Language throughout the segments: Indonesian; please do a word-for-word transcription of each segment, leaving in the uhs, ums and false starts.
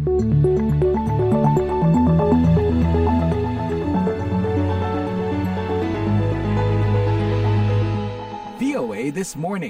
V O A This Morning.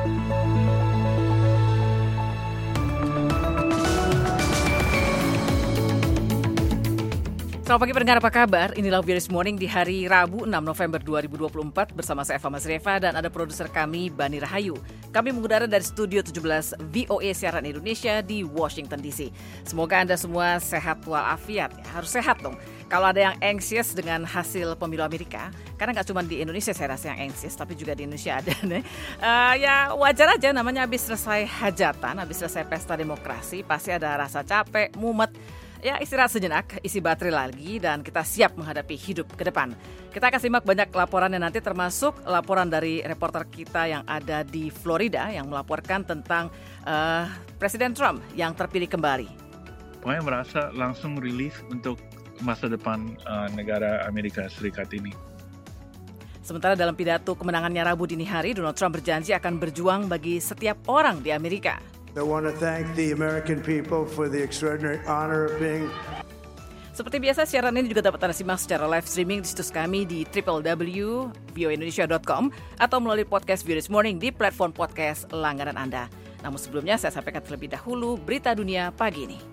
Selamat pagi pendengar, apa kabar? Inilah V O A This Morning di hari Rabu enam November dua ribu dua puluh empat bersama saya Eva Masreva dan ada produser kami Bani Rahayu. Kami mengudara dari studio tujuh belas V O A Siaran Indonesia di Washington D C. Semoga Anda semua sehat walafiat. Ya, harus sehat dong. Kalau ada yang anxious dengan hasil pemilu Amerika, karena nggak cuma di Indonesia saya rasa yang anxious, tapi juga di Indonesia ada nih. Uh, ya wajar aja, namanya habis selesai hajatan, habis selesai pesta demokrasi, pasti ada rasa capek, mumet. Ya istirahat sejenak, isi baterai lagi dan kita siap menghadapi hidup ke depan. Kita akan simak banyak laporannya nanti, termasuk laporan dari reporter kita yang ada di Florida yang melaporkan tentang uh, Presiden Trump yang terpilih kembali. Pokoknya merasa langsung relief untuk masa depan uh, negara Amerika Serikat ini. Sementara dalam pidato kemenangannya Rabu dini hari, Donald Trump berjanji akan berjuang bagi setiap orang di Amerika. I want to thank the American people for the extraordinary honor of being. Seperti biasa, siaran ini juga dapat Anda simak secara live streaming di situs kami di w w w titik v o a indonesia dot com atau melalui podcast V O A This Morning di platform podcast langganan Anda. Namun sebelumnya saya sampaikan terlebih dahulu berita dunia pagi ini.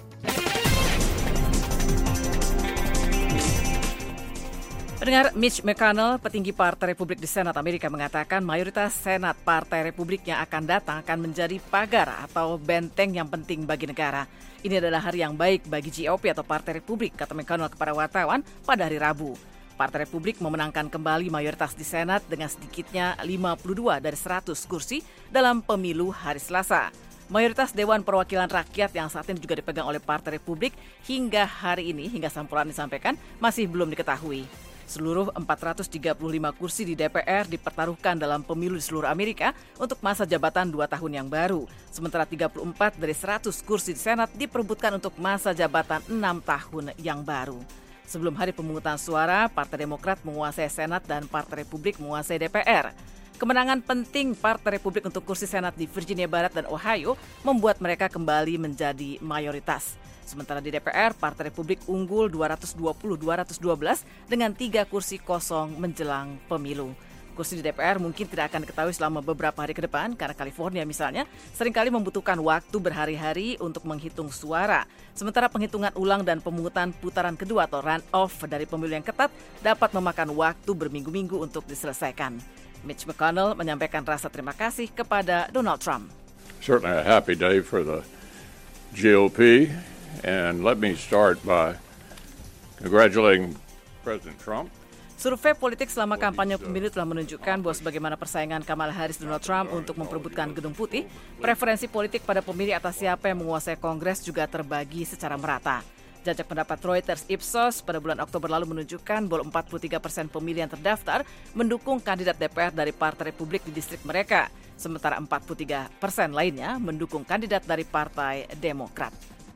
Pendengar, Mitch McConnell, petinggi Partai Republik di Senat Amerika, mengatakan mayoritas Senat Partai Republik yang akan datang akan menjadi pagar atau benteng yang penting bagi negara. Ini adalah hari yang baik bagi G O P atau Partai Republik, kata McConnell kepada wartawan pada hari Rabu. Partai Republik memenangkan kembali mayoritas di Senat dengan sedikitnya lima puluh dua dari seratus kursi dalam pemilu hari Selasa. Mayoritas Dewan Perwakilan Rakyat yang saat ini juga dipegang oleh Partai Republik hingga hari ini, hingga sampulkan disampaikan, masih belum diketahui. Seluruh empat ratus tiga puluh lima kursi di D P R dipertaruhkan dalam pemilu di seluruh Amerika untuk masa jabatan dua tahun yang baru. Sementara tiga puluh empat dari seratus kursi di Senat diperebutkan untuk masa jabatan enam tahun yang baru. Sebelum hari pemungutan suara, Partai Demokrat menguasai Senat dan Partai Republik menguasai D P R. Kemenangan penting Partai Republik untuk kursi Senat di Virginia Barat dan Ohio membuat mereka kembali menjadi mayoritas. Sementara di D P R, Partai Republik unggul dua ratus dua puluh dua ratus dua belas dengan tiga kursi kosong menjelang pemilu. Kursi di D P R mungkin tidak akan diketahui selama beberapa hari ke depan karena California misalnya seringkali membutuhkan waktu berhari-hari untuk menghitung suara. Sementara penghitungan ulang dan pemungutan putaran kedua atau run-off dari pemilu yang ketat dapat memakan waktu berminggu-minggu untuk diselesaikan. Mitch McConnell menyampaikan rasa terima kasih kepada Donald Trump. Certainly a happy day for the G O P. And let me start by congratulating President Trump. Survei politik selama kampanye pemilu telah menunjukkan bahwa sebagaimana persaingan Kamala Harris Donald Trump untuk memperebutkan Gedung Putih, preferensi politik pada pemilih atas siapa yang menguasai Kongres juga terbagi secara merata. Jajak pendapat Reuters Ipsos pada bulan Oktober lalu menunjukkan bahwa empat puluh tiga persen pemilih yang terdaftar mendukung kandidat D P R dari Partai Republik di distrik mereka, sementara empat puluh tiga persen lainnya mendukung kandidat dari Partai Demokrat.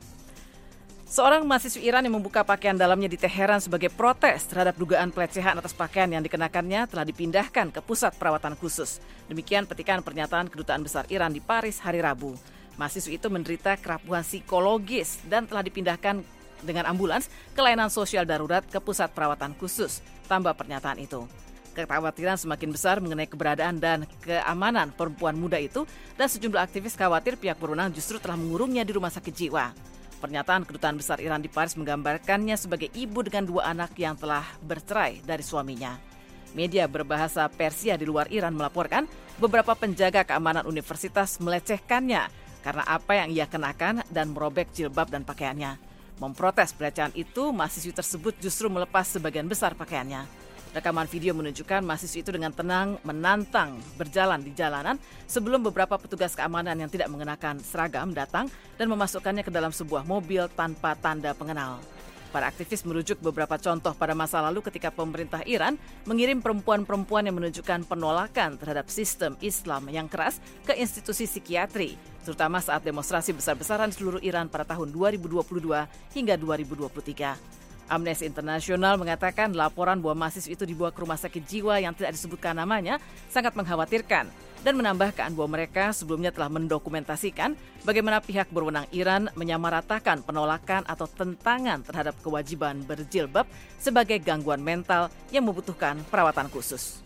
Seorang mahasiswa Iran yang membuka pakaian dalamnya di Teheran sebagai protes terhadap dugaan pelecehan atas pakaian yang dikenakannya telah dipindahkan ke pusat perawatan khusus. Demikian petikan pernyataan Kedutaan Besar Iran di Paris hari Rabu. Mahasiswa itu menderita kerapuhan psikologis dan telah dipindahkan dengan ambulans ke layanan sosial darurat ke pusat perawatan khusus, tambah pernyataan itu. Kekhawatiran semakin besar mengenai keberadaan dan keamanan perempuan muda itu dan sejumlah aktivis khawatir pihak berwenang justru telah mengurungnya di rumah sakit jiwa. Pernyataan Kedutaan Besar Iran di Paris menggambarkannya sebagai ibu dengan dua anak yang telah bercerai dari suaminya. Media berbahasa Persia di luar Iran melaporkan beberapa penjaga keamanan universitas melecehkannya karena apa yang ia kenakan dan merobek jilbab dan pakaiannya. Memprotes pelecehan itu, mahasiswi tersebut justru melepas sebagian besar pakaiannya. Rekaman video menunjukkan mahasiswi itu dengan tenang menantang berjalan di jalanan sebelum beberapa petugas keamanan yang tidak mengenakan seragam datang dan memasukkannya ke dalam sebuah mobil tanpa tanda pengenal. Para aktivis merujuk beberapa contoh pada masa lalu ketika pemerintah Iran mengirim perempuan-perempuan yang menunjukkan penolakan terhadap sistem Islam yang keras ke institusi psikiatri, terutama saat demonstrasi besar-besaran di seluruh Iran pada tahun dua ribu dua puluh dua hingga dua ribu dua puluh tiga. Amnesty International mengatakan laporan bahwa mahasiswa itu dibawa ke rumah sakit jiwa yang tidak disebutkan namanya sangat mengkhawatirkan. dan menambahkan bahwa mereka sebelumnya telah mendokumentasikan bagaimana pihak berwenang Iran menyamaratakan penolakan atau tentangan terhadap kewajiban berjilbab sebagai gangguan mental yang membutuhkan perawatan khusus.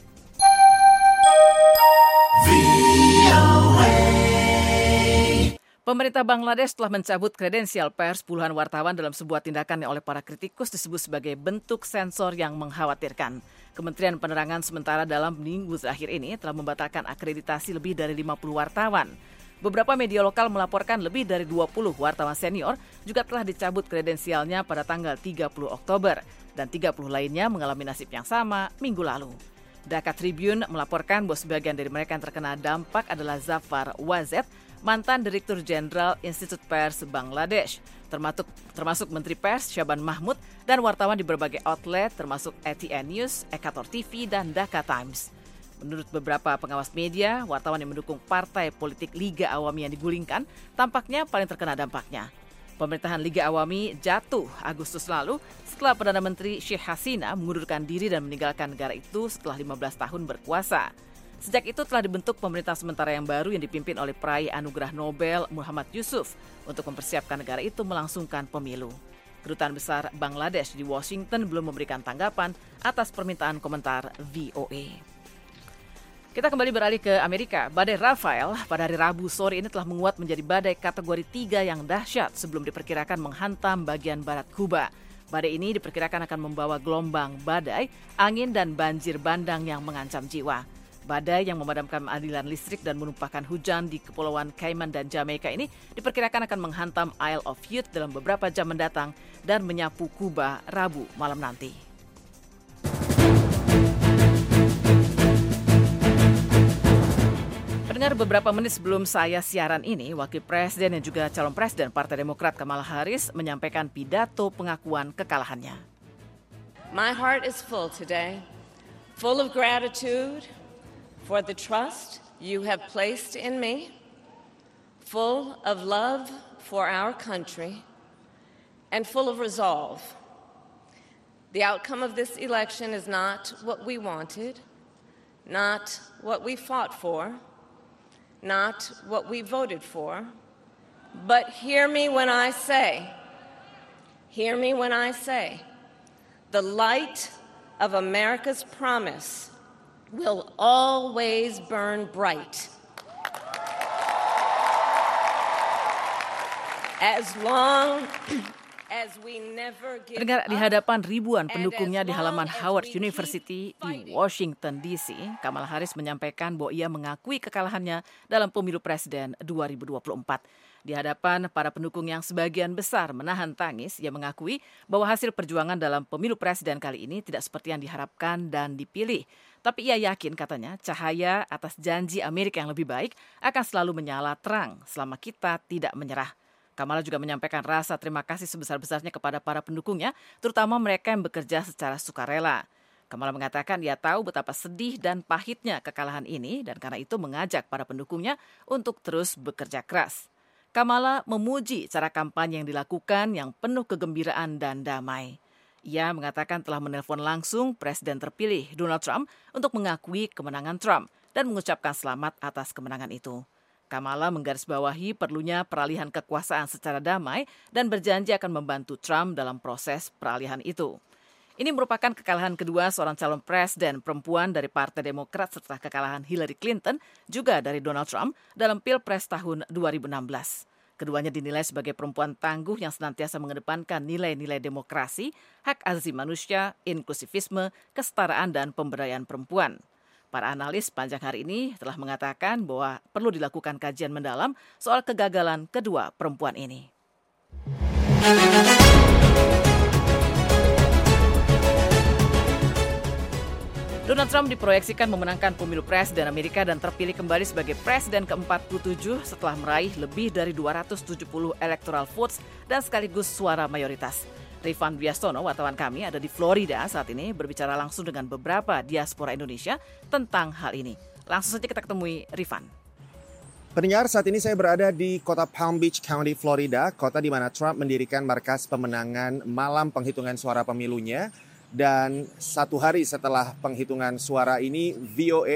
Pemerintah Bangladesh telah mencabut kredensial pers puluhan wartawan dalam sebuah tindakan yang oleh para kritikus disebut sebagai bentuk sensor yang mengkhawatirkan. Kementerian Penerangan sementara dalam minggu terakhir ini telah membatalkan akreditasi lebih dari lima puluh wartawan. Beberapa media lokal melaporkan lebih dari dua puluh wartawan senior juga telah dicabut kredensialnya pada tanggal tiga puluh Oktober dan tiga puluh lainnya mengalami nasib yang sama minggu lalu. Dhaka Tribune melaporkan bahwa sebagian dari mereka yang terkena dampak adalah Zafar Wazet, mantan Direktur Jenderal Institut Pers Bangladesh, termasuk, termasuk Menteri Pers Syaban Mahmud dan wartawan di berbagai outlet termasuk A T N News, Ekator T V, dan Dhaka Times. Menurut beberapa pengawas media, wartawan yang mendukung partai politik Liga Awami yang digulingkan tampaknya paling terkena dampaknya. Pemerintahan Liga Awami jatuh Agustus lalu setelah Perdana Menteri Sheikh Hasina mengundurkan diri dan meninggalkan negara itu setelah lima belas tahun berkuasa. Sejak itu telah dibentuk pemerintah sementara yang baru yang dipimpin oleh peraih anugerah Nobel Muhammad Yusuf untuk mempersiapkan negara itu melangsungkan pemilu. Kedutaan besar Bangladesh di Washington belum memberikan tanggapan atas permintaan komentar V O A. Kita kembali beralih ke Amerika. Badai Rafael pada hari Rabu sore ini telah menguat menjadi badai kategori tiga yang dahsyat sebelum diperkirakan menghantam bagian barat Kuba. Badai ini diperkirakan akan membawa gelombang badai, angin dan banjir bandang yang mengancam jiwa. Badai yang memadamkan aliran listrik dan menumpahkan hujan di Kepulauan Cayman dan Jamaika ini diperkirakan akan menghantam Isle of Youth dalam beberapa jam mendatang dan menyapu Kuba Rabu malam nanti. Pendengar, beberapa menit sebelum saya siaran ini, Wakil Presiden dan juga calon Presiden Partai Demokrat Kamala Harris menyampaikan pidato pengakuan kekalahannya. My heart is full today, full of gratitude for the trust you have placed in me, full of love for our country, and full of resolve. The outcome of this election is not what we wanted, not what we fought for, not what we voted for, but hear me when I say, hear me when I say, the light of America's promise will always burn bright. As long as we never give Dengar, di up, hadapan ribuan pendukungnya as di halaman long as Howard we University keep fighting. di Washington D C, Kamala Harris menyampaikan bahwa ia mengakui kekalahannya dalam pemilu presiden dua ribu dua puluh empat. Di hadapan para pendukung yang sebagian besar menahan tangis, ia mengakui bahwa hasil perjuangan dalam pemilu presiden kali ini tidak seperti yang diharapkan dan dipilih. Tapi ia yakin, katanya, cahaya atas janji Amerika yang lebih baik akan selalu menyala terang selama kita tidak menyerah. Kamala juga menyampaikan rasa terima kasih sebesar-besarnya kepada para pendukungnya, terutama mereka yang bekerja secara sukarela. Kamala mengatakan ia tahu betapa sedih dan pahitnya kekalahan ini dan karena itu mengajak para pendukungnya untuk terus bekerja keras. Kamala memuji cara kampanye yang dilakukan yang penuh kegembiraan dan damai. Ia mengatakan telah menelpon langsung Presiden terpilih Donald Trump untuk mengakui kemenangan Trump dan mengucapkan selamat atas kemenangan itu. Kamala menggarisbawahi perlunya peralihan kekuasaan secara damai dan berjanji akan membantu Trump dalam proses peralihan itu. Ini merupakan kekalahan kedua seorang calon presiden perempuan dari Partai Demokrat setelah kekalahan Hillary Clinton, juga dari Donald Trump, dalam Pilpres tahun dua ribu enam belas. Keduanya dinilai sebagai perempuan tangguh yang senantiasa mengedepankan nilai-nilai demokrasi, hak asasi manusia, inklusivisme, kesetaraan, dan pemberdayaan perempuan. Para analis sepanjang hari ini telah mengatakan bahwa perlu dilakukan kajian mendalam soal kegagalan kedua perempuan ini. Donald Trump diproyeksikan memenangkan pemilu presiden Amerika dan terpilih kembali sebagai presiden ke empat puluh tujuh setelah meraih lebih dari dua ratus tujuh puluh electoral votes dan sekaligus suara mayoritas. Rifan Biastono, wartawan kami, ada di Florida saat ini berbicara langsung dengan beberapa diaspora Indonesia tentang hal ini. Langsung saja kita ketemui Rifan. Pendengar, saat ini saya berada di kota Palm Beach County, Florida, kota di mana Trump mendirikan markas pemenangan malam penghitungan suara pemilunya. Dan satu hari setelah penghitungan suara ini, V O A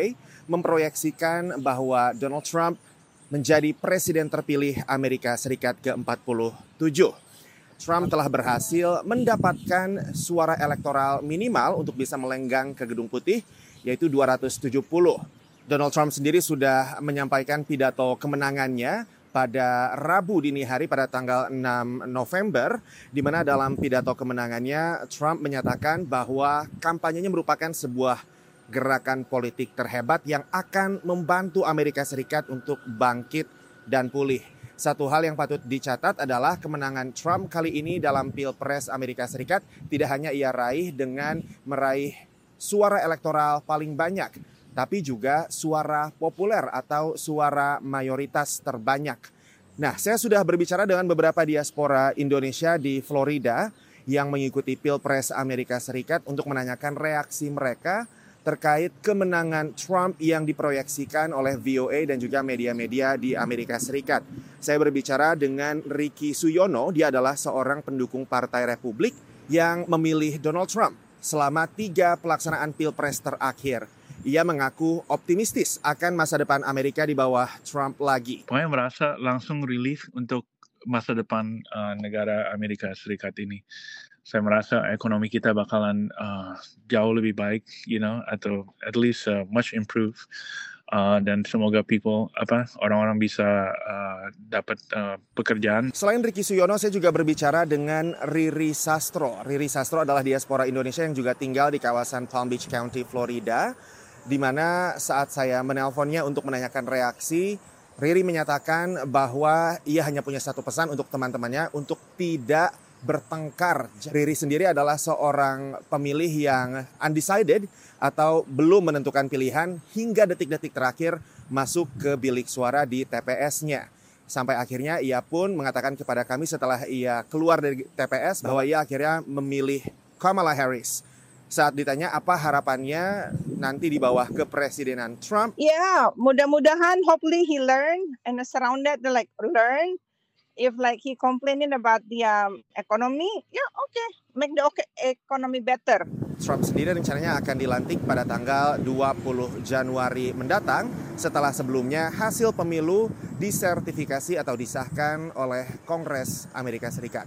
memproyeksikan bahwa Donald Trump menjadi presiden terpilih Amerika Serikat ke empat puluh tujuh. Trump telah berhasil mendapatkan suara elektoral minimal untuk bisa melenggang ke Gedung Putih, yaitu dua ratus tujuh puluh. Donald Trump sendiri sudah menyampaikan pidato kemenangannya pada Rabu dini hari pada tanggal enam November, di mana dalam pidato kemenangannya Trump menyatakan bahwa kampanyenya merupakan sebuah gerakan politik terhebat yang akan membantu Amerika Serikat untuk bangkit dan pulih. Satu hal yang patut dicatat adalah kemenangan Trump kali ini dalam Pilpres Amerika Serikat tidak hanya ia raih dengan meraih suara elektoral paling banyak, tapi juga suara populer atau suara mayoritas terbanyak. Nah, saya sudah berbicara dengan beberapa diaspora Indonesia di Florida yang mengikuti Pilpres Amerika Serikat untuk menanyakan reaksi mereka terkait kemenangan Trump yang diproyeksikan oleh V O A dan juga media-media di Amerika Serikat. Saya berbicara dengan Ricky Suyono, dia adalah seorang pendukung Partai Republik yang memilih Donald Trump selama tiga pelaksanaan Pilpres terakhir. Ia mengaku optimistis akan masa depan Amerika di bawah Trump lagi. Pokoknya merasa langsung relief untuk masa depan uh, negara Amerika Serikat ini. Saya merasa ekonomi kita bakalan uh, jauh lebih baik, you know, atau at least uh, much improve. Uh, dan semoga people apa orang-orang bisa uh, dapat uh, pekerjaan. Selain Ricky Suyono, saya juga berbicara dengan Riri Sastro. Riri Sastro adalah diaspora Indonesia yang juga tinggal di kawasan Palm Beach County, Florida, di mana saat saya menelponnya untuk menanyakan reaksi, Riri menyatakan bahwa ia hanya punya satu pesan untuk teman-temannya untuk tidak bertengkar. Riri sendiri adalah seorang pemilih yang undecided atau belum menentukan pilihan hingga detik-detik terakhir masuk ke bilik suara di T P S-nya. Sampai akhirnya ia pun mengatakan kepada kami setelah ia keluar dari T P S bahwa ia akhirnya memilih Kamala Harris. Saat ditanya apa harapannya nanti di bawah kepresidenan Trump. Yeah, mudah-mudahan hopefully he learn and surrounded like learn. If like he complaining about the um, economy, yeah okay, make the okay, economy better. Trump sendiri rencananya akan dilantik pada tanggal dua puluh Januari mendatang setelah sebelumnya hasil pemilu disertifikasi atau disahkan oleh Kongres Amerika Serikat.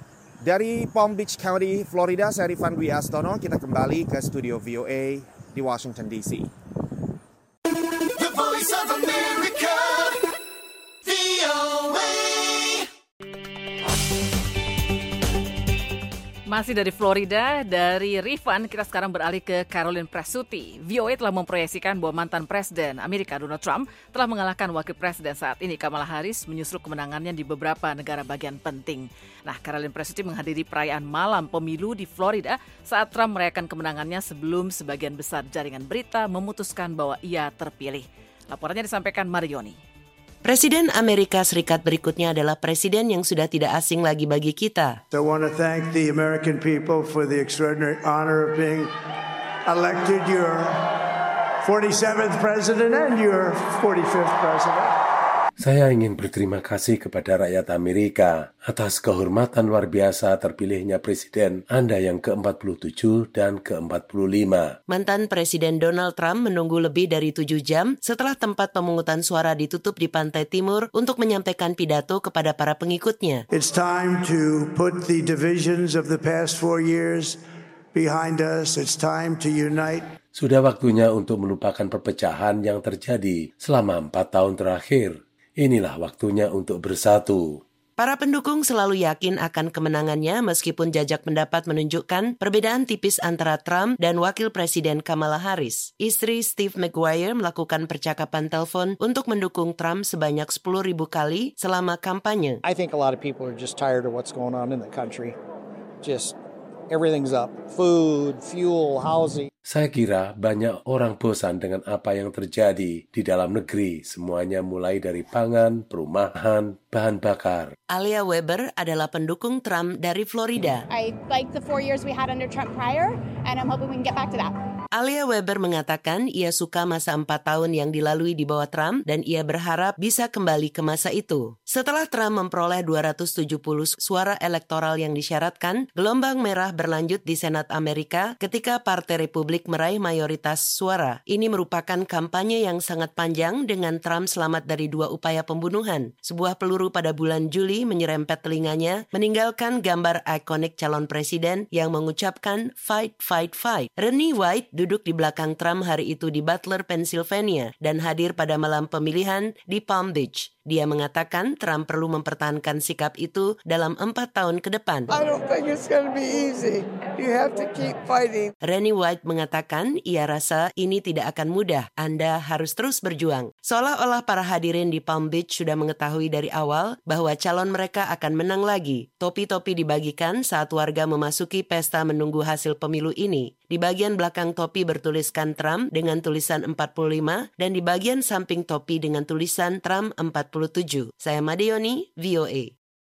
Dari Palm Beach County, Florida, saya Rifan Dwi Astono, kita kembali ke studio V O A di Washington D C. The Voice of America, V O A. Masih dari Florida, dari Rifan, kita sekarang beralih ke Caroline Presutti. V O A telah memproyeksikan bahwa mantan Presiden Amerika Donald Trump telah mengalahkan Wakil Presiden saat ini Kamala Harris menyusul kemenangannya di beberapa negara bagian penting. Nah, Caroline Presutti menghadiri perayaan malam pemilu di Florida saat Trump merayakan kemenangannya sebelum sebagian besar jaringan berita memutuskan bahwa ia terpilih. Laporannya disampaikan Marioni. Presiden Amerika Serikat berikutnya adalah presiden yang sudah tidak asing lagi bagi kita. I want to thank the American people for the extraordinary honor of being elected your forty-seventh president and your forty-fifth president. Saya ingin berterima kasih kepada rakyat Amerika atas kehormatan luar biasa terpilihnya Presiden Anda yang ke empat puluh tujuh dan ke empat puluh lima. Mantan Presiden Donald Trump menunggu lebih dari tujuh jam setelah tempat pemungutan suara ditutup di pantai timur untuk menyampaikan pidato kepada para pengikutnya. It's time to put the divisions of the past four years behind us. It's time to unite. Sudah waktunya untuk melupakan perpecahan yang terjadi selama empat tahun terakhir. Inilah waktunya untuk bersatu. Para pendukung selalu yakin akan kemenangannya meskipun jajak pendapat menunjukkan perbedaan tipis antara Trump dan Wakil Presiden Kamala Harris. Istri Steve McGuire melakukan percakapan telepon untuk mendukung Trump sebanyak sepuluh ribu kali selama kampanye. I think a lot of people are just tired of what's going on in the country. Just everything's up. Food, fuel, housing. Saya kira banyak orang bosan dengan apa yang terjadi di dalam negeri. Semuanya mulai dari pangan, perumahan, bahan bakar. Alia Weber adalah pendukung Trump dari Florida. I like the four years we had under Trump prior, and I'm hoping we can get back to that. Alia Weber mengatakan ia suka masa empat tahun yang dilalui di bawah Trump dan ia berharap bisa kembali ke masa itu. Setelah Trump memperoleh dua ratus tujuh puluh suara elektoral yang disyaratkan, gelombang merah berlanjut di Senat Amerika ketika Partai Republik meraih mayoritas suara. Ini merupakan kampanye yang sangat panjang dengan Trump selamat dari dua upaya pembunuhan. Sebuah peluru pada bulan Juli menyerempet telinganya, meninggalkan gambar ikonik calon presiden yang mengucapkan fight, fight, fight. Rennie White duduk di belakang Trump hari itu di Butler, Pennsylvania dan hadir pada malam pemilihan di Palm Beach. Dia mengatakan Trump perlu mempertahankan sikap itu dalam empat tahun ke depan. I don't think it's going to be easy. You have to keep fighting. Rennie White mengatakan ia rasa ini tidak akan mudah. Anda harus terus berjuang. Seolah-olah para hadirin di Palm Beach sudah mengetahui dari awal bahwa calon mereka akan menang lagi. Topi-topi dibagikan saat warga memasuki pesta menunggu hasil pemilu ini. Di bagian belakang topi bertuliskan Trump dengan tulisan empat puluh lima dan di bagian samping topi dengan tulisan Trump empat puluh tujuh. Saya Madioni, V O A.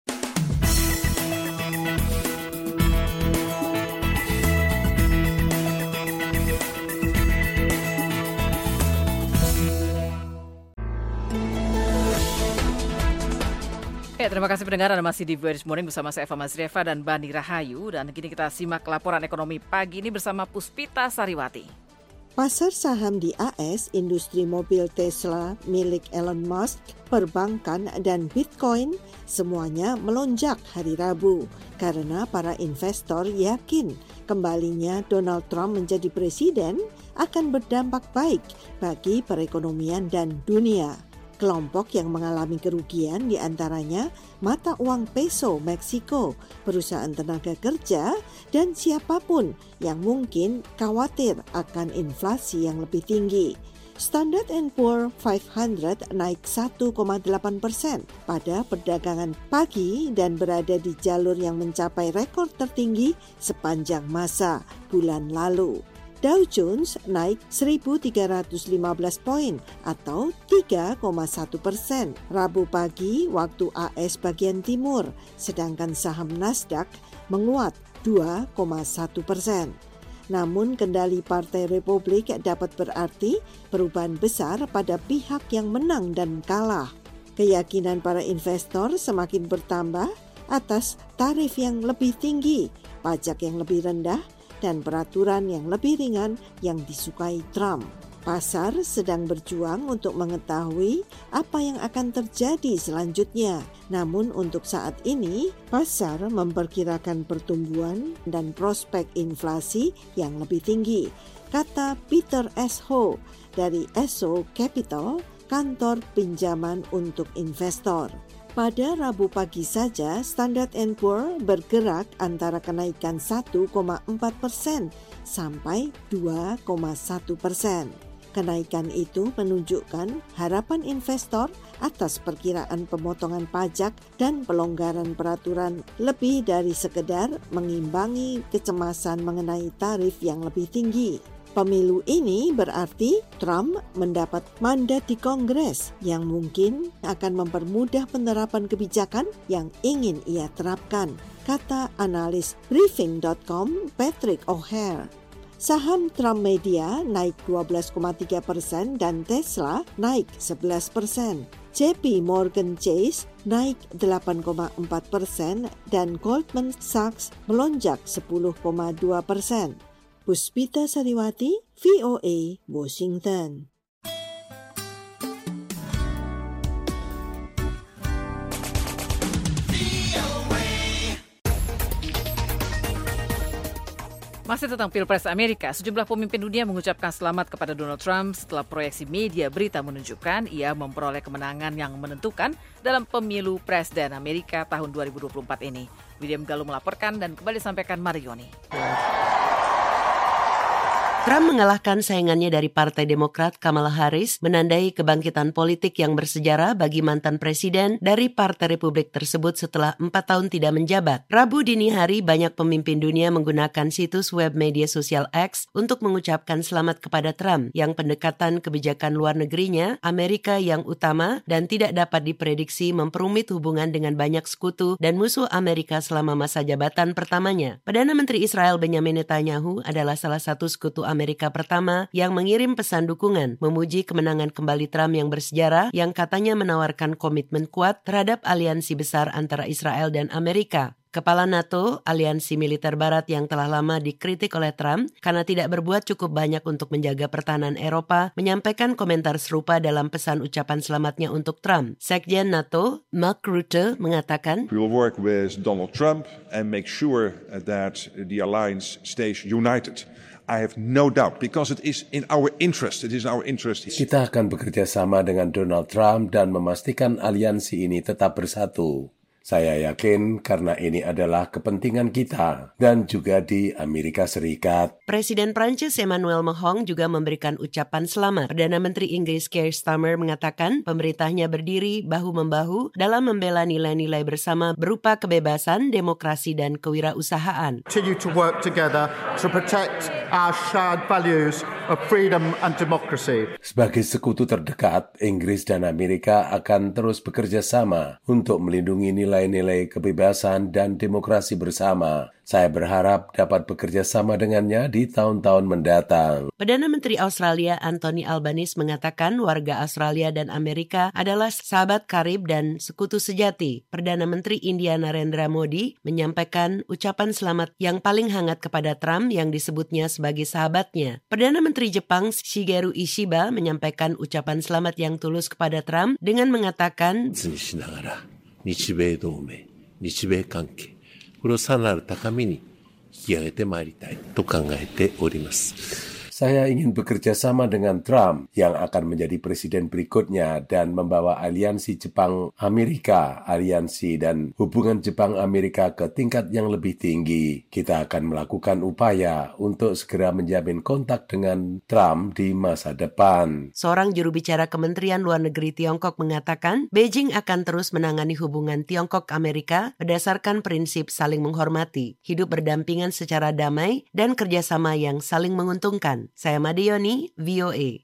Ya, terima kasih pendengar, Anda masih di V O A This Morning bersama saya Eva Mazrieva dan Bani Rahayu. Dan kini kita simak laporan ekonomi pagi ini bersama Puspita Sariwati. Pasar saham di A S, industri mobil Tesla milik Elon Musk, perbankan dan Bitcoin semuanya melonjak hari Rabu karena para investor yakin kembalinya Donald Trump menjadi presiden akan berdampak baik bagi perekonomian dan dunia. Kelompok yang mengalami kerugian diantaranya mata uang peso Meksiko, perusahaan tenaga kerja, dan siapapun yang mungkin khawatir akan inflasi yang lebih tinggi. Standard and Poor lima ratus naik satu koma delapan persen pada perdagangan pagi dan berada di jalur yang mencapai rekor tertinggi sepanjang masa bulan lalu. Dow Jones naik seribu tiga ratus lima belas poin atau tiga koma satu persen Rabu pagi waktu A S bagian timur, sedangkan saham Nasdaq menguat dua koma satu persen. Namun kendali Partai Republik dapat berarti perubahan besar pada pihak yang menang dan kalah. Keyakinan para investor semakin bertambah atas tarif yang lebih tinggi, pajak yang lebih rendah, dan peraturan yang lebih ringan yang disukai Trump. Pasar sedang berjuang untuk mengetahui apa yang akan terjadi selanjutnya. Namun untuk saat ini, pasar memperkirakan pertumbuhan dan prospek inflasi yang lebih tinggi, kata Peter S. Ho dari S O Capital, kantor pinjaman untuk investor. Pada Rabu pagi saja, Standard and Poor bergerak antara kenaikan satu koma empat persen sampai dua koma satu persen. Kenaikan itu menunjukkan harapan investor atas perkiraan pemotongan pajak dan pelonggaran peraturan lebih dari sekedar mengimbangi kecemasan mengenai tarif yang lebih tinggi. Pemilu ini berarti Trump mendapat mandat di Kongres yang mungkin akan mempermudah penerapan kebijakan yang ingin ia terapkan, kata analis Briefing dot com Patrick O'Hare. Saham Trump Media naik dua belas koma tiga persen dan Tesla naik sebelas persen. J P Morgan Chase naik delapan koma empat persen dan Goldman Sachs melonjak sepuluh koma dua persen. Puspita Sariwati, V O A, Washington. Masih tentang Pilpres Amerika, sejumlah pemimpin dunia mengucapkan selamat kepada Donald Trump setelah proyeksi media berita menunjukkan ia memperoleh kemenangan yang menentukan dalam pemilu Presiden Amerika tahun dua ribu dua puluh empat ini. William Gallo melaporkan dan kembali sampaikan Marioni. Trump mengalahkan saingannya dari Partai Demokrat Kamala Harris, menandai kebangkitan politik yang bersejarah bagi mantan presiden dari Partai Republik tersebut setelah empat tahun tidak menjabat. Rabu dini hari, banyak pemimpin dunia menggunakan situs web media sosial X untuk mengucapkan selamat kepada Trump, yang pendekatan kebijakan luar negerinya, Amerika yang utama, dan tidak dapat diprediksi memperumit hubungan dengan banyak sekutu dan musuh Amerika selama masa jabatan pertamanya. Perdana Menteri Israel Benjamin Netanyahu adalah salah satu sekutu Amerika Amerika pertama yang mengirim pesan dukungan memuji kemenangan kembali Trump yang bersejarah yang katanya menawarkan komitmen kuat terhadap aliansi besar antara Israel dan Amerika. Kepala NATO, aliansi militer barat yang telah lama dikritik oleh Trump karena tidak berbuat cukup banyak untuk menjaga pertahanan Eropa, menyampaikan komentar serupa dalam pesan ucapan selamatnya untuk Trump. Sekjen NATO, Mark Rutte, mengatakan, We will work with Donald Trump and make sure that the alliance stays united. I have no doubt, because it is in our interest. It is in our interest. Kita akan bekerja sama dengan Donald Trump dan memastikan aliansi ini tetap bersatu. Saya yakin karena ini adalah kepentingan kita dan juga di Amerika Serikat. Presiden Prancis Emmanuel Macron juga memberikan ucapan selamat. Perdana Menteri Inggris Keir Starmer mengatakan pemerintahnya berdiri bahu-membahu dalam membela nilai-nilai bersama berupa kebebasan, demokrasi, dan kewirausahaan. Continue to work together to protect our shared values of freedom and democracy. Sebagai sekutu terdekat, Inggris dan Amerika akan terus bekerja sama untuk melindungi nilai-nilai kebebasan dan demokrasi bersama. Saya berharap dapat bekerja sama dengannya di tahun-tahun mendatang. Perdana Menteri Australia Anthony Albanese mengatakan warga Australia dan Amerika adalah sahabat karib dan sekutu sejati. Perdana Menteri India Narendra Modi menyampaikan ucapan selamat yang paling hangat kepada Trump yang disebutnya sebagai sahabatnya. Perdana Menteri Jepang Shigeru Ishiba menyampaikan ucapan selamat yang tulus kepada Trump dengan mengatakan, 日米同盟、日米関係、これをさらなる高みに引き上げてまいりたいと考えております。 Saya ingin bekerja sama dengan Trump yang akan menjadi presiden berikutnya dan membawa aliansi Jepang-Amerika, aliansi dan hubungan Jepang-Amerika ke tingkat yang lebih tinggi. Kita akan melakukan upaya untuk segera menjamin kontak dengan Trump di masa depan. Seorang juru bicara Kementerian Luar Negeri Tiongkok mengatakan Beijing akan terus menangani hubungan Tiongkok-Amerika berdasarkan prinsip saling menghormati, hidup berdampingan secara damai, dan kerjasama yang saling menguntungkan. Saya Madioni, V O A.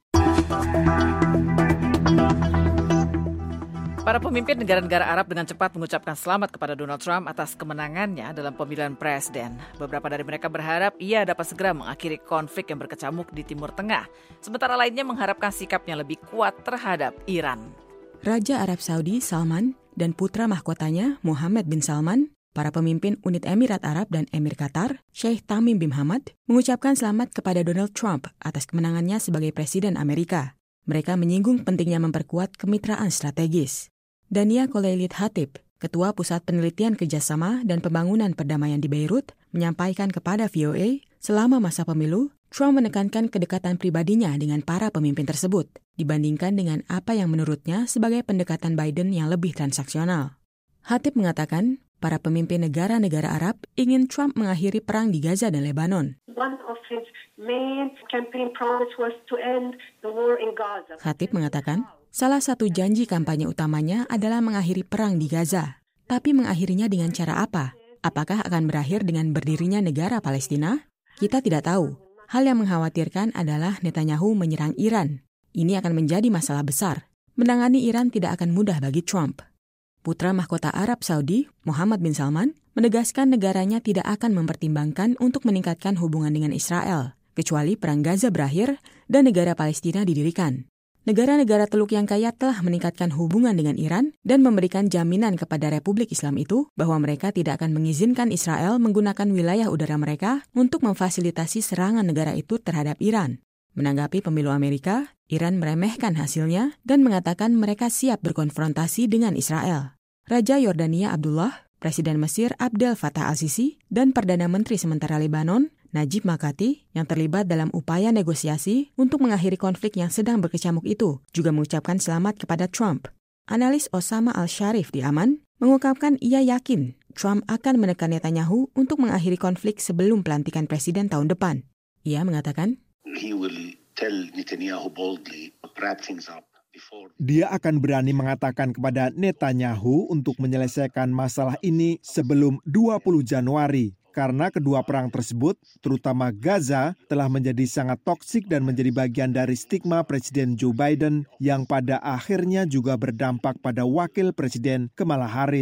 Para pemimpin negara-negara Arab dengan cepat mengucapkan selamat kepada Donald Trump atas kemenangannya dalam pemilihan presiden. Beberapa dari mereka berharap ia dapat segera mengakhiri konflik yang berkecamuk di Timur Tengah. Sementara lainnya mengharapkan sikapnya lebih kuat terhadap Iran. Raja Arab Saudi Salman dan putra mahkotanya Mohammed bin Salman, para pemimpin unit Emirat Arab dan Emir Qatar, Sheikh Tamim bin Hamad, mengucapkan selamat kepada Donald Trump atas kemenangannya sebagai Presiden Amerika. Mereka menyinggung pentingnya memperkuat kemitraan strategis. Dania Kholeilit Khatib, Ketua Pusat Penelitian Kerjasama dan Pembangunan Perdamaian di Beirut, menyampaikan kepada V O A, selama masa pemilu, Trump menekankan kedekatan pribadinya dengan para pemimpin tersebut, dibandingkan dengan apa yang menurutnya sebagai pendekatan Biden yang lebih transaksional. Khatib mengatakan, para pemimpin negara-negara Arab ingin Trump mengakhiri perang di Gaza dan Lebanon. One of his main campaign promise was to end the war in Gaza. Khatib mengatakan, salah satu janji kampanye utamanya adalah mengakhiri perang di Gaza. Tapi mengakhirinya dengan cara apa? Apakah akan berakhir dengan berdirinya negara Palestina? Kita tidak tahu. Hal yang mengkhawatirkan adalah Netanyahu menyerang Iran. Ini akan menjadi masalah besar. Menangani Iran tidak akan mudah bagi Trump. Putra mahkota Arab Saudi, Mohammed bin Salman, menegaskan negaranya tidak akan mempertimbangkan untuk meningkatkan hubungan dengan Israel, kecuali perang Gaza berakhir dan negara Palestina didirikan. Negara-negara Teluk yang kaya telah meningkatkan hubungan dengan Iran dan memberikan jaminan kepada Republik Islam itu bahwa mereka tidak akan mengizinkan Israel menggunakan wilayah udara mereka untuk memfasilitasi serangan negara itu terhadap Iran. Menanggapi pemilu Amerika, Iran meremehkan hasilnya dan mengatakan mereka siap berkonfrontasi dengan Israel. Raja Yordania Abdullah, Presiden Mesir Abdel Fattah al-Sisi, dan Perdana Menteri sementara Lebanon, Najib Makati, yang terlibat dalam upaya negosiasi untuk mengakhiri konflik yang sedang berkecamuk itu, juga mengucapkan selamat kepada Trump. Analis Osama Al-Sharif di Aman mengungkapkan ia yakin Trump akan menekan Netanyahu untuk mengakhiri konflik sebelum pelantikan presiden tahun depan. Ia mengatakan, He will tell Netanyahu boldly to wrap things up before. Dia akan berani mengatakan kepada Netanyahu untuk menyelesaikan masalah ini sebelum dua puluh Januari. Karena kedua perang tersebut, terutama Gaza, telah menjadi sangat toksik dan menjadi bagian dari stigma Presiden Joe Biden yang pada akhirnya juga berdampak pada wakil Presiden Kamala Harris.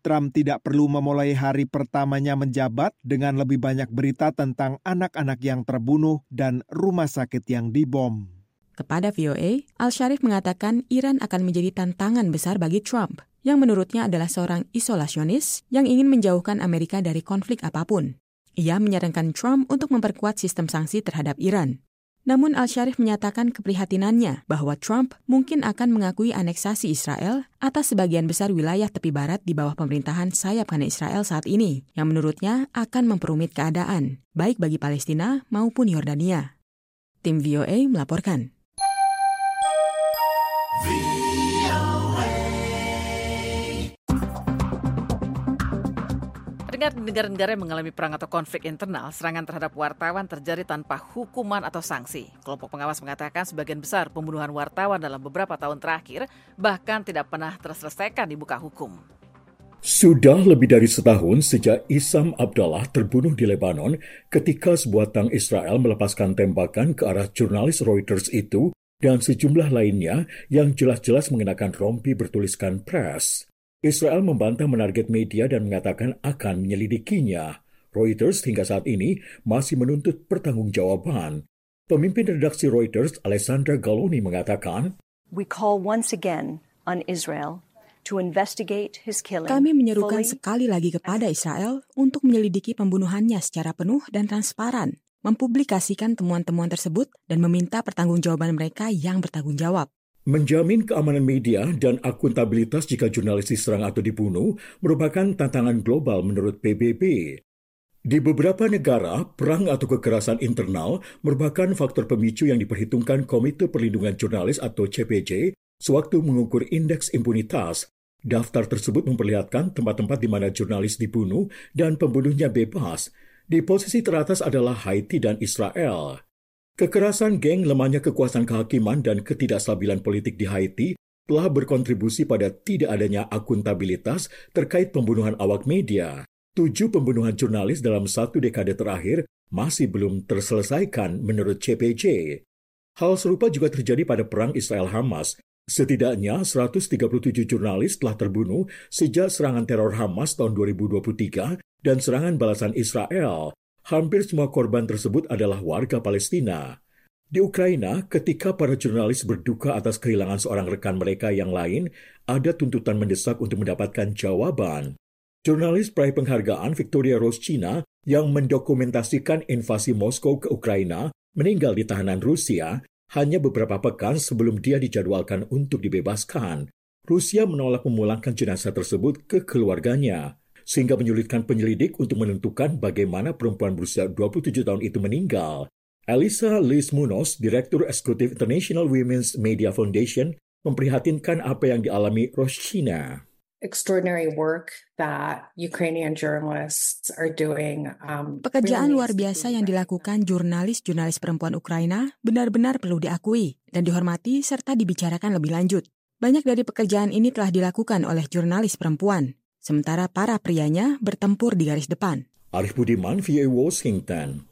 Trump tidak perlu memulai hari pertamanya menjabat dengan lebih banyak berita tentang anak-anak yang terbunuh dan rumah sakit yang dibom. Kepada V O A, Al-Sharif mengatakan Iran akan menjadi tantangan besar bagi Trump, yang menurutnya adalah seorang isolasionis yang ingin menjauhkan Amerika dari konflik apapun. Ia menyarankan Trump untuk memperkuat sistem sanksi terhadap Iran. Namun Al-Sharif menyatakan keprihatinannya bahwa Trump mungkin akan mengakui aneksasi Israel atas sebagian besar wilayah tepi barat di bawah pemerintahan sayap kanan Israel saat ini, yang menurutnya akan memperumit keadaan, baik bagi Palestina maupun Yordania. Tim V O A melaporkan. Dengar di negara-negara yang mengalami perang atau konflik internal, serangan terhadap wartawan terjadi tanpa hukuman atau sanksi. Kelompok pengawas mengatakan sebagian besar pembunuhan wartawan dalam beberapa tahun terakhir bahkan tidak pernah terselesaikan di muka hukum. Sudah lebih dari setahun sejak Issam Abdallah terbunuh di Lebanon ketika sebuah tank Israel melepaskan tembakan ke arah jurnalis Reuters itu dan sejumlah lainnya yang jelas-jelas mengenakan rompi bertuliskan press. Israel membantah menarget media dan mengatakan akan menyelidikinya. Reuters hingga saat ini masih menuntut pertanggungjawaban. Pemimpin redaksi Reuters, Alessandra Galloni, mengatakan, We call once again on Israel to investigate his killing. Kami menyerukan sekali lagi kepada Israel untuk menyelidiki pembunuhannya secara penuh dan transparan, mempublikasikan temuan-temuan tersebut dan meminta pertanggungjawaban mereka yang bertanggung jawab. Menjamin keamanan media dan akuntabilitas jika jurnalis diserang atau dibunuh merupakan tantangan global menurut P B B. Di beberapa negara, perang atau kekerasan internal merupakan faktor pemicu yang diperhitungkan Komite Perlindungan Jurnalis atau C P J sewaktu mengukur indeks impunitas. Daftar tersebut memperlihatkan tempat-tempat di mana jurnalis dibunuh dan pembunuhnya bebas. Di posisi teratas adalah Haiti dan Israel. Kekerasan geng, lemahnya kekuasaan kehakiman, dan ketidakstabilan politik di Haiti telah berkontribusi pada tidak adanya akuntabilitas terkait pembunuhan awak media. Tujuh pembunuhan jurnalis dalam satu dekade terakhir masih belum terselesaikan menurut C P J. Hal serupa juga terjadi pada perang Israel-Hamas. Setidaknya seratus tiga puluh tujuh jurnalis telah terbunuh sejak serangan teror Hamas tahun dua ribu dua puluh tiga dan serangan balasan Israel. Hampir semua korban tersebut adalah warga Palestina. Di Ukraina, ketika para jurnalis berduka atas kehilangan seorang rekan mereka yang lain, ada tuntutan mendesak untuk mendapatkan jawaban. Jurnalis peraih penghargaan Victoria Rose China yang mendokumentasikan invasi Moskow ke Ukraina meninggal di tahanan Rusia hanya beberapa pekan sebelum dia dijadwalkan untuk dibebaskan. Rusia menolak memulangkan jenazah tersebut ke keluarganya, sehingga menyulitkan penyelidik untuk menentukan bagaimana perempuan berusia dua puluh tujuh tahun itu meninggal. Elisa Liz Munoz, Direktur Eksekutif International Women's Media Foundation, memprihatinkan apa yang dialami Roshchina. Extraordinary work that Ukrainian journalists are doing. Um, Pekerjaan luar biasa yang dilakukan jurnalis-jurnalis perempuan Ukraina benar-benar perlu diakui dan dihormati serta dibicarakan lebih lanjut. Banyak dari pekerjaan ini telah dilakukan oleh jurnalis perempuan, sementara para prianya bertempur di garis depan. Arif Budiman, V O A Washington.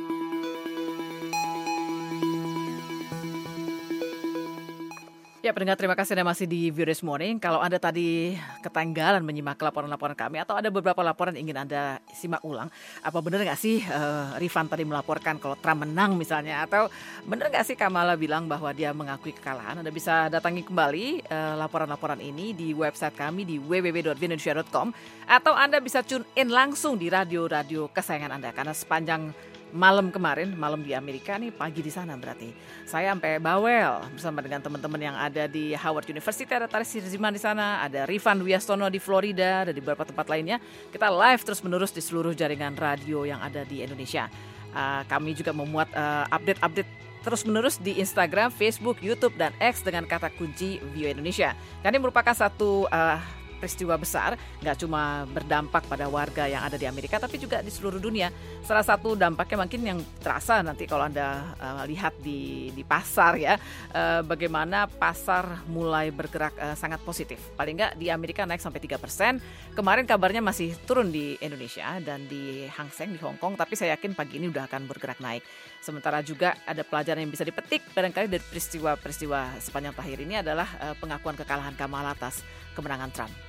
Ya, pendengar, terima kasih Anda masih di V O A This Morning. Kalau Anda tadi ketinggalan menyimak laporan-laporan kami atau ada beberapa laporan yang ingin Anda simak ulang, apa benar nggak sih uh, Rifan tadi melaporkan kalau Trump menang misalnya, atau benar nggak sih Kamala bilang bahwa dia mengakui kekalahan? Anda bisa datangi kembali uh, laporan-laporan ini di website kami di w w w dot v indonesia dot com, atau Anda bisa tune in langsung di radio-radio kesayangan Anda, karena sepanjang malam kemarin, malam di Amerika nih, pagi di sana berarti. Saya sampai bawel bersama dengan teman-teman yang ada di Howard University, ada Taris Sirziman di sana, ada Rifan Wiastono di Florida, ada di beberapa tempat lainnya. Kita live terus-menerus di seluruh jaringan radio yang ada di Indonesia. Uh, kami juga memuat uh, update-update terus-menerus di Instagram, Facebook, YouTube, dan X dengan kata kunci V O A Indonesia. Karena ini merupakan satu Uh, peristiwa besar, nggak cuma berdampak pada warga yang ada di Amerika, tapi juga di seluruh dunia. Salah satu dampaknya mungkin yang terasa nanti kalau Anda uh, lihat di di pasar ya, uh, bagaimana pasar mulai bergerak uh, sangat positif. Paling nggak di Amerika naik sampai tiga persen. Kemarin kabarnya masih turun di Indonesia dan di Hang Seng di Hong Kong, tapi saya yakin pagi ini udah akan bergerak naik. Sementara juga ada pelajaran yang bisa dipetik barangkali dari peristiwa-peristiwa sepanjang tahun ini adalah uh, pengakuan kekalahan Kamala atas kemenangan Trump.